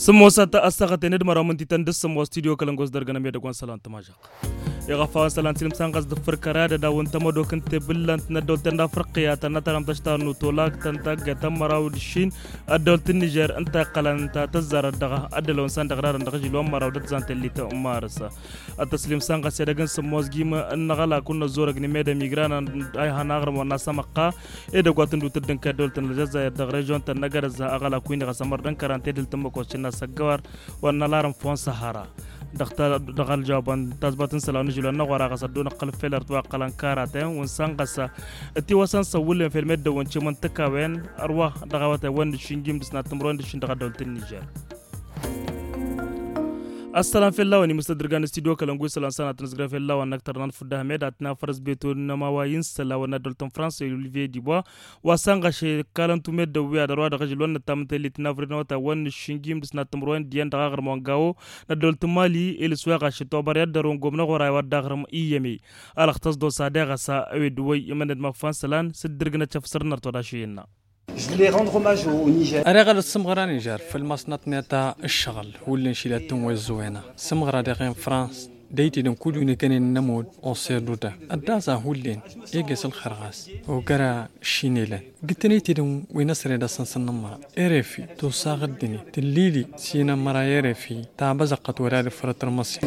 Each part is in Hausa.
سموسة أستغت ندمر من تندس سمو استوديو كلنجوز درجنا ميدا قوان سلام تماجق يغفى سلام تلم سانغاز دفر كرادة دا وانتما دو كنت بلانت ندول تندا فرقيا تنترم تشتار نوتولاك تنتاق تمراو دشين أدول تنجر انتا قلان تزار الدغا أدول ونسان دغرار اندغجي لوم مراو دتزان تلي تأمارسا التسليم سانغاز يدغن سموز جيما النغالا كنا زورق نميدا ميغرانا اي هناغرم وناسا مقا ايدا قواتن دو تدن كدول تنلجزا يدغريجون تنغرزا اغالا كوين غسامر دن كران تدل تمكو شنا سقوار ونالارم فون سهارا دغال جوابان تزبطن سلاوني جلو نغورا غصدون قل فيلر توا قلان كاراتين ونسان غسا اتي وسان سولين في المدة وانشي منطقة وين أرواح دغاوة وين دشين دسنا تمرون دشين دغا دولة النيجر السلام في الله وني مستدرجان استديو كلنجوي سلام سنة تنزغرا في الله ونكتر ننفذها ميداتنا فرز بيتو نماوين سلا وندولتن فرنسا اوليفيه ديبوا وسانغاشي كالنتو ميد ويا دروا دغجلون تامتلي تنافرنا وتا ون شينجيم دسنا تمرون ديان دغاغر مونغاو ندولت مالي السواغاشي توبر يدرون غومنا غوراي وداغرم ايمي الاختص دو صادغا سا ويدوي يمند مفانسلان سدرغنا تفسرنا توداشينا Je voulais rendre hommage au Niger. أرجع السمغرة نيجر في المصنط نتا الشغل هو اللي نشيلتهم وزوينا سمغرة دقيم فرنسا ديتي دم كل يوم كان النمود أصير دودا الدازا هو اللي يجلس الخرغاس وقرا شينيلا قلت نيتي دم وينسر دا سنسن نمرة إرفي توساق الدنيا تليلي سينا مرا يرفي تعبزقت ولا لفرط المصير.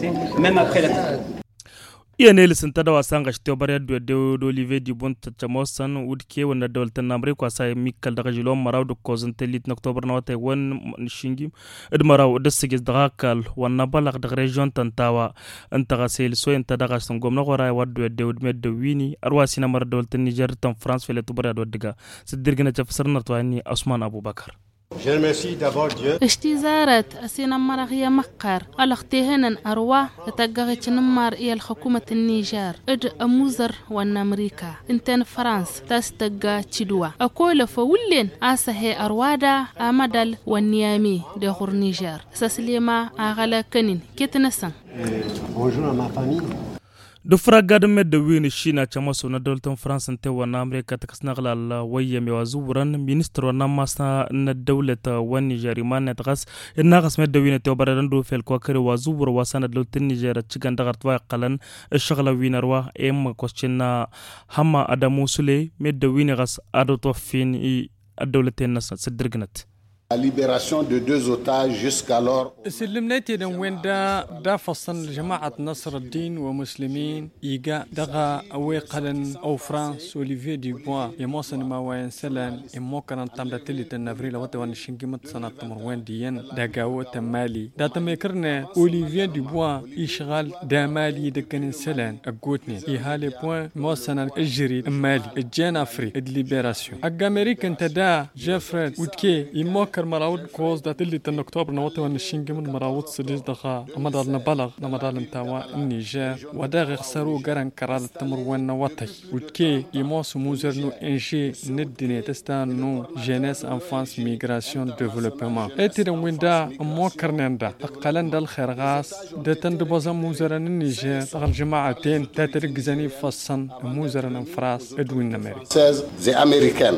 Iyaneli sintada wasanga shiteo bari do Olivier Dibon tachamosan udke wanda dawlatan namre kwa sai mikal daga jilo maraw do kozan telit na October na wata wan shingim id maraw dasige dagakal wana balak daga region tantawa antaga sel so enta daga son gomna gora waddo de med de wini arwasi na mar dawlatan Niger tan France fele to bari do diga sidirgina tafsirna twani Osman Abubakar. Je remercie d'abord Dieu. اشتزارت أسينا مرغية مقر الاختهنا أرواح تتقغت نمار إلى الحكومة النيجر إد أموزر وان أمريكا انتين فرنسا تستقى تشدوا أقول فولين آسهي أروادا أمدل والنيامي دخور نيجر سسليما أغلا كنين كتنسان. Bonjour à ma famille. دفرا قادم مد وين الشينا تشمسو ندولتن فرنسا انت وانا امريكا تكسنغلا لا ويا ميوازورن مينستر وانا ماسنا الدولة والنيجر ما نتغس الناقص مد وين تو بردو في الكوكر وازور واسنا دولة النيجر تشغان دغرت واقلن الشغله وين روا ام كوشنا هما ادمو سولي مد وين غس ادو توفين الدولة الناس صدرغنت La libération de deux otages jusqu'alors. سلمناتي دم وين دا فصل جماعة نصر الدين ومسلمين إيجا دغا أوي قلن أو فرانس أوليفيه ديبوا يموصن ما وين سلان يموكنا تامدا تلي تنافري لوتا وان شنجمت سنة تمروين ديان داقاو تمالي دا تميكرنا أوليفيه ديبوا يشغال دا مالي دكن سلان أقوتني يهالي بوين موصنا الجري مالي الجان أفري الليبراسيون أقامريكا تدا جيفريد وتكي يموك مراود كوز دات اللي تن أكتوبر نوتي ونشينج من مراود سديس دخا مدار نبلغ نمدار نتاوا النيجر وداغ خسروا قرن كرال التمر وين نوتي وتكي يموس موزر نو انجي ندني تستانو جينيس انفانس ميغراسيون ديفلوبمون اتي وين دا مو كرنندا اقلن دال خرغاس دتن دبوزا موزر النيجر تغل جماعتين تاترقزني فصن موزر انفراس ادوين امريكا 16 the American.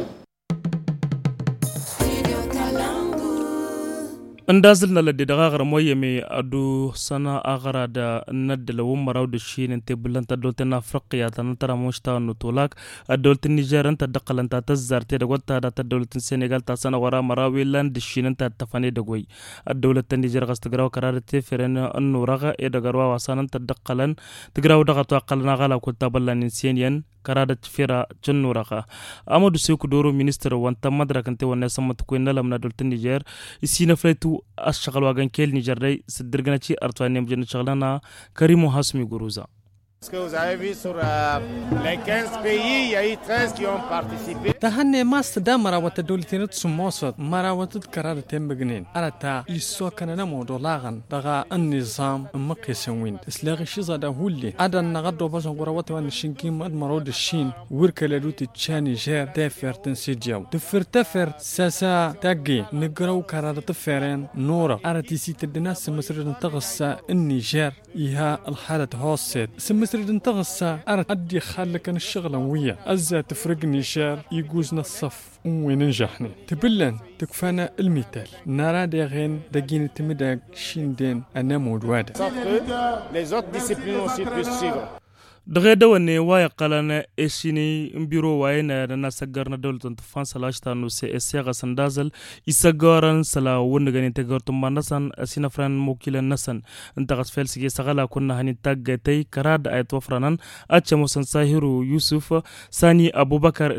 اندازلنا لدي دغاغر مويه مي ادو سنه اغرا دا ندل ومراو دشين انت بلنت دولتنا افريقيا تنترا مشتا نوتولاك دولت النيجر انت دقل انت تزار تي دغوتا دا دولت السنغال تا سنه ورا مراوي لاند دشين انت تفاني دغوي الدوله النيجر غستغراو قرار تفرن انو رغا اي دغروا واسان انت دقلن تغراو دغتو قلنا غلا كنت بلن سينين كرادة فيرا جنورها أمادو سيكو دورو مينستر وانتا مدرك انت وانا سمت كوين لمنا دولت النيجر يسينا فليتو الشغل واغن كيل نيجر داي سدرغناتي ارتواني مجن شغلنا كريمو حاسمي غروزا. Est-ce que vous avez vu sur les 15 pays, il y a eu 13 qui ont participé. تهني ماست دا مراوات دولتين تسموصد مراوات كرار تنبغنين أنا تا يسوى كان نمو دولاغن دغا النظام مقيسوين اسلاغي شيزا دا هولي أدا نغدو بازن غراوات وان شنكيم أد مرود الشين وركا لدوتي تشاني جير دافر تنسيجيو دفر تفر ساسا تاقي نقراو كرار تفرين نورا أرى تيسي تدناس مسرد تغسى النيجر إيها الحالة هوسيد تسرد انتغسا أدي خالك أنا الشغلة ويا أزا تفرقني شار يجوزنا الصف وين نجحني تبلن تكفانا المثال نرى داغين داقين تمداق شيندين أنا مودوادا Les autres disciplines aussi puissent suivre. daga da wanne waya qalana eshini mbiro wayna na sagarna dawlatan tufan salashta no se esega sandazal isagaran sala wonga ganin tagartum manasan asina fran mokilan nasan intagas felsige sagala kunna hanin taggatay karad ayat wafranan acha musan sahiru yusuf sani abubakar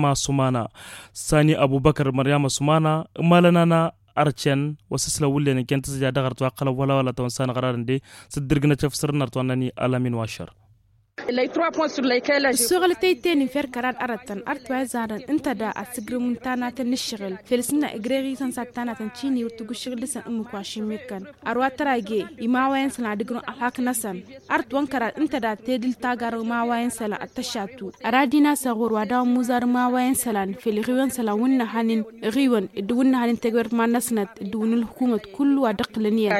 maryama sumana malanana archen wasisla wulen kenta sija dagartu aqala wala tonsan qararande sidirgna chafsirnar tonani alamin washar الشغل تيتين فير كراد أردتن أرتوا زارن أنت دا أتسجر منتانا تنشغل فلسنا إجري سنساتنا تنشيني وتقول شغل لسان أمك واشيميكن أروات تراجي إما وين سنا دقرون أحاك نسن أرتوان كراد أنت دا تدل تاجر ما وين سلا التشاتو أرادينا صغور ودا مزار ما وين سلان في الغيون سلا ون هنين غيون دون هنين تجور ما نسنت دون الحكومة كل ودق لنيا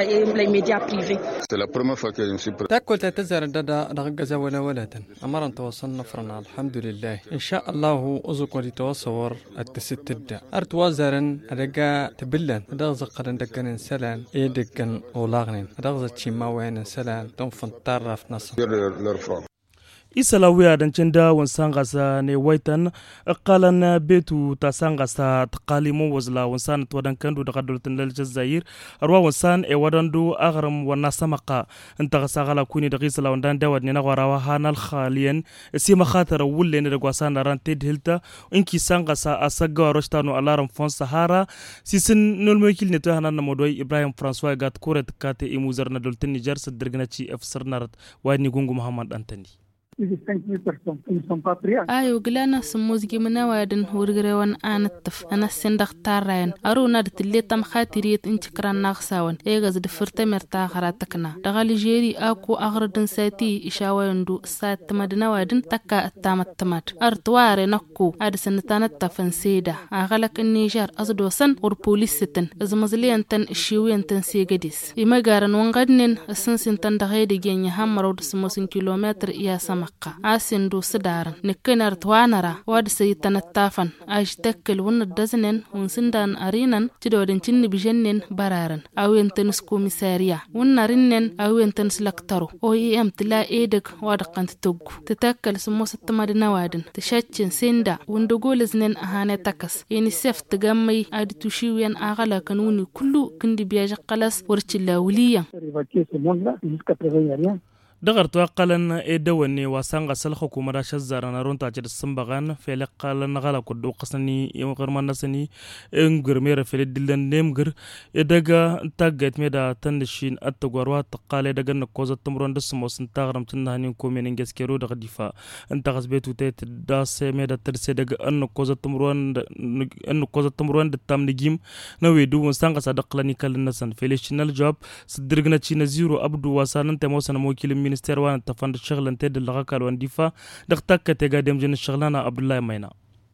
تأكل تتزار دا رجع ولا أمرا توصلنا فرنا الحمد لله إن شاء الله أزق ولتوصور التستدى أرتوازرن أدقى تبلن أدغز قرن دقن سلان إيدقن أولاغنين أدغز تشيما وين سلان تنفن طرف نصر isalawiya dan cenda wan sangasa ne waitan qalan betu ta sangasa taqalimu wazla wan san to dan kandu daga dultan dal jazair arwa wan san e wadandu aghram wan samaqa anta sagala kuni daga isla wan dan dawad ne nagwarawa hanal khaliyan sima khatara wulle ne daga wasan ran tedhilta inki sangasa asaga rostanu alaram fon sahara sisin nol mekil ne to hanan modoy ibrahim françois gat kuret kate imuzar na dultan niger sadirgna ci afsarnarat wani gungu muhammad antani ayo glana sumuzgi manawadin hurgrewan anataf ana sindaq tarayan aruna ditli tam khatiriyat inchikran naqsawan egaz difirta merta kharatakna dagali jeri aku agradin sati ishawayandu sat madnawadin takka attamattamat artware nakku adsantanat tafansida agalak niger azdosan ur polisitan azmazliyantan shiwiyantan segadis imagaran wangadnin asansintan dagayde genya hamarod smosin kilometer iya sama asindu sidaran nikinar twanara wad saytana tafan ajtakkel won daznen won sindan arinan tidodin cinni bijennen bararan awentenis komisariya wonnarinnen awentenis laktaro oem tila edek wad qant tug tatakkel smosat madina wadin tashachin sinda wondu golesnen ahane takas unicef tgamay adtushiwen agala kanuni kullu kindi biya qalas warchilla wuliya dagartu qalan edawani wasanga sal hukumada shazzarana ronta jid sambagan fele qalan gala kudu qasani yimqarman nasani engurmera fele dillan nemgur edaga taget meda tanshin atgwarwa taqale daga nakoza tumron dasmos tagaram tunani komen ngeskero daga difa anta gasbetu tet das meda terse daga ankoza tumron tamnigim nawedu wasanga sadaqlani kalan nasan fele shinal job sidirgna china zero abdu wasanan temosan mokil ministère wan tafand shaglan ted lagakal wan difa daktak tega dem jin shaglana abdullahi maina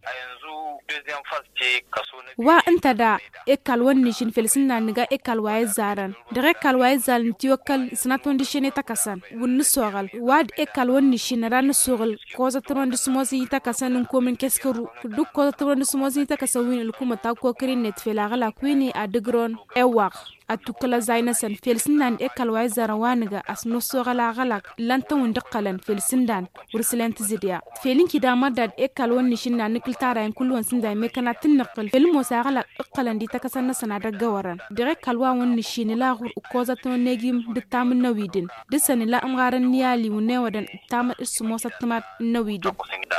wa anta da ekal wonni shin felsinna niga ekal waye zaran dare kal waye zalan tiwakal snaton dishene takasan wunni sogal wad ekal wonni shin ran sogal koza tron dismosi takasan komin keskaru duk koza tron dismosi takasawin ilkuma ta ko kirin net felagala kwini adigron ewaq atukala zaina san felsinnan ekal waye zarawaniga asno sogala galak lantan wundqalan felsindan ursilan tizidia felinki da madad ekal wonni shin na nikiltara en kulwan sinda mekana tinqal felmo sagala qalan di takasanna sanada gawaran dire kalwa wonni shin la gur koza to negim de tam nawidin de san la amgaran niyali wonne wadan tam ismo satmat nawidin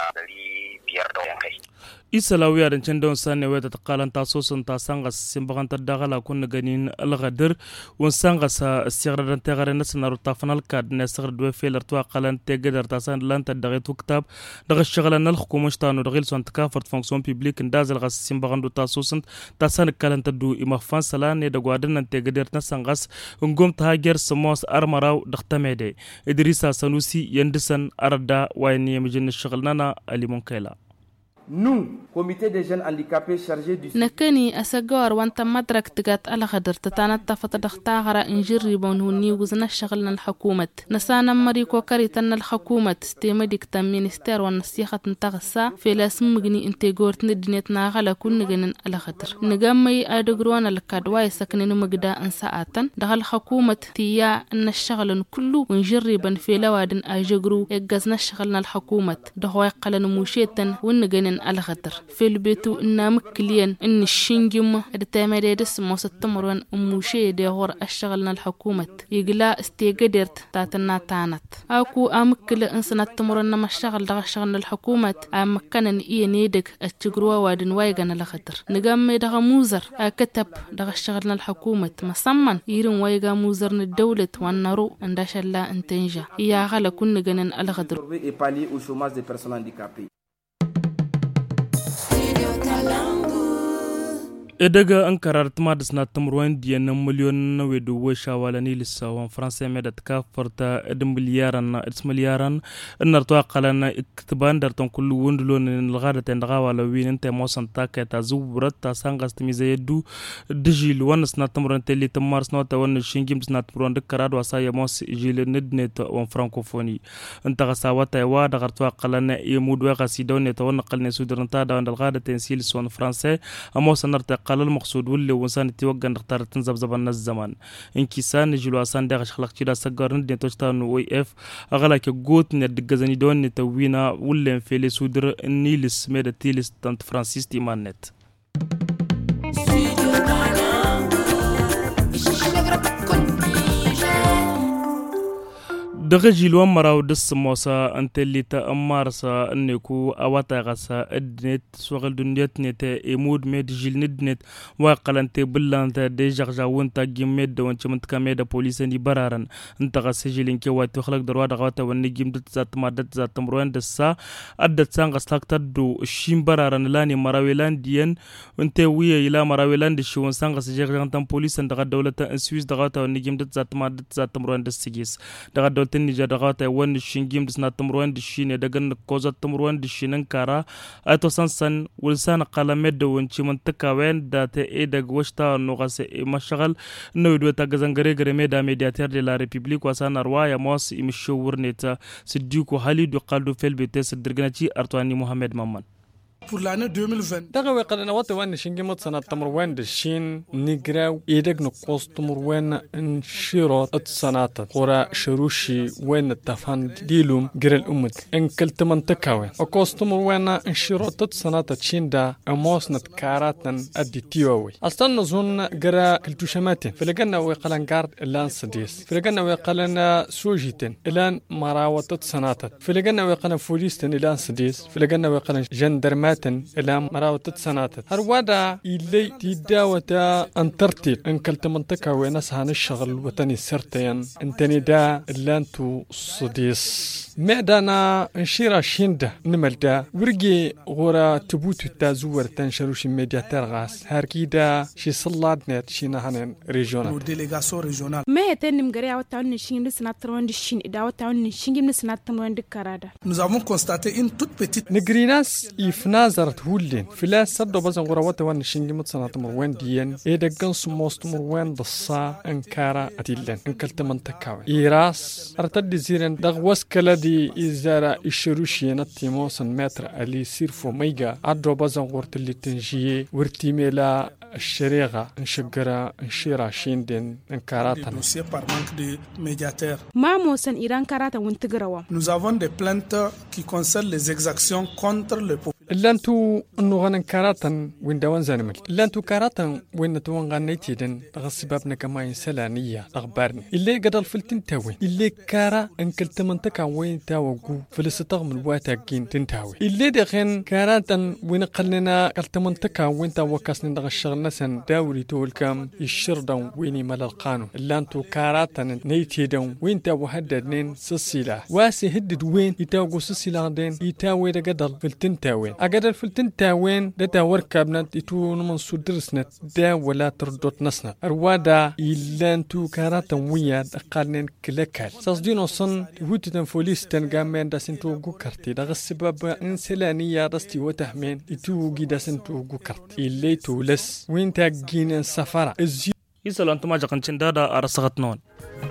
isalawiya dan cendon sanne weta taqalan tasosun ta sanga simbagan tadagala kun ganin algadir won sanga sa sigradan tagare nasna ruta fanal kad nasr do feler to qalan tegedar tasan lan tadagay tuktab daga shagalan al hukumo shtanu dagil son takafart fonction publique ndazal gas simbagan do tasosun tasan kalan tadu imafan salane da gwadan tegedar tasangas ngom tager somos armaraw daktamede idrisa sanusi yandisan arda wayni yemjin shagalnana alimon kaila Nous, comité des jeunes handicapés chargé du نكني أسجار وانت مدرك تجات على خدر تتعنت فتدخ تاغرا إنجري بونهوني وزنا شغلنا الحكومة نسانا مريكو كريتنا الحكومة استيمدك تم مينستير والنسيخة تنتغسا في لاسم مجني انتجور تندنيتنا على كل نجن على خدر نجمي أدقروان الكادواي سكنين مجدا أنساعتا دخل حكومة تيا أن الشغل كله ونجري بن في لوادن أجقرو يجزنا شغلنا الحكومة دهواي قلن موشيتا ونجن على خدر في البيتو إن مكليا إن الشنجم التامريدس موستمرون موشي دهور أشغلنا الحكومة يقلا استيقدرت تاتنا تانت أكو أمكل إنسان التمرون ما الشغل دغ شغلنا الحكومة أمكنن إيه نيدك أتجروا وادن وايغان لخطر نقام دغ موزر أكتب دغ شغلنا الحكومة مصمن يرن وايغا موزر الدولة والنرو انداش الله انتنجا يا غلا كن جنن الخضر Edaga Ankara tmadas na tamruan dia na milyon na wedu wesha wala ni lissawan Fransa medat ka farta milyaran narto qalana iktiban darton kullu wondulon lgada tendaga wala win inte mosan taketa zubrat ta sangas tmizedu dijil wanas na tamruan teli tamars na tawan shingim na tamruan de karad wasa yamos jil nednet on francophonie anta gasawata wa da garto qalana yemud wa qasidon tawan qalne sudranta da lgada tensil son français amos narta قال المقصود واللي وانسان توقع نختار تنزبزب الزمان انكسان جلو اسان داغ خلق تشدا سغارن دي توشتان وي اف اغلاك غوت ندغزني دون نتوينا واللي فيلي سودر نيلس ميد تيلس تانت فرانسيس تيمانت دغجيلو مراو دس موسى انتلي تامارسا انكو اواتا غسا ادنت سوغل دنيت نت امود ميد جيل ندنت واقلنت بلانت دي جرجا وانت جيمد وانت منتكاميدا بوليسني برارن انت غسجلين كي وات خلق دروا دغاتا ونجيم دت ذات مادت ذات مروان دسا ادت سانغ ستاكتدو شيم برارن لاني مراويلان ديان انت ويا الى مراويلان دي شون سانغ سجرجان تام بوليسن دغا دولة سويس دغاتا ونجيم دت ذات مادت ذات مروان دسجيس دغا دولة Niger dagata wan shingim disna tamruan dishine dagan koza tamruan dishinen kara ato sansan wulsan qalamed wanchi mantaka wen data e dag washta no gase mashagal no do ta gazangare gare meda mediateur de la république wasan arwaya mos imshowurneta sidiku halidu qaldu fel betes dirganachi artwani mohammed mamman pour l'année 2020 دغه قلنا وان شنجمت سنه تمروان دشين نيغراو يدك نقص تمروان انشيرات السنات قرا شروشي وين تفان ديلوم غير الامت ان كلت منطقه وقص تمروان انشيرات السنات تشيندا اموس نتكاراتن اديتيوي اصلا نظن غرا كلتو شماتين فلقنا وقلن غارد الان سديس فلقنا وقلن سوجيتن الان مراوت سنات فلقنا وقلن فوليستن الان سديس فلقنا وقلن جندرمات إلى مراوت سنوات هروادا إلي تداوتا أن ترتيب إن كلت منطقة ونسها نشغل وتاني سرتين انتني دا اللانتو صديس معدانا انشيرا شيندا نملدا ورقي غورا تبوتو تازور تنشروش ميديا ترغاس هاركيدا شي صلاد نت شي نهانين ريجونال ما هتن مغريا وتاون نشين سناترون دشين داو تاون نشين سناترون دكرادا Nous avons constaté une toute petite نغريناس يفنازرت هولين فلا صدو بزن غورا وتوان نشين متصنات مروان ديان ايدغان سموست مروان دصا انكارا اتيلن انكلت منطقه ايراس ارتد زيرن دغوس كلدي إزارة الشروشية نتيموسن متر اللي سيرفو ميجا عدو بزن غورت اللي تنجيه ورتيميلا الشريغة انشقرا انشيرا شيندين انكاراتنا ما موسن إيران كاراتا وانتقروا Nous avons des plaintes qui concernent les exactions contre le peuple. لانتو انو غنن كاراتن وين دوان زانمل لانتو كاراتن وين توان غنيتيدن غسبابنا كما ينسلانية اخبارني اللي قدر فلتن تاوي اللي كارا انكلت منطقة وين تاوغو فلستغم الواتاقين تنتاوي اللي دخن كاراتن وين قلنا قلت منطقة وين تاوكاسن دغ الشغل نسن داوري تولكم يشردون ويني مال القانون لانتو كاراتن نيتيدن وين تاو هددنين سسيلا واسي هدد وين يتاوغو سسيلا دين يتاوي دا قدر فلتن تاوين أجد الفلتن تاوين دا تاور كابنت يتو نمن سودرسنت دا ولا تردوت نسنا أروادا إلان تو كارات ويا أقالن كلكال صدينو صن هوت تنفوليس تنجامين دا سنتو جو كارتي دا السبب إنسلانية رستي وتهمين يتو جدا سنتو جو كارتي اللي تولس وين تاجين السفارة يسأل أنتم ما جاكن تندادا أرسغت نون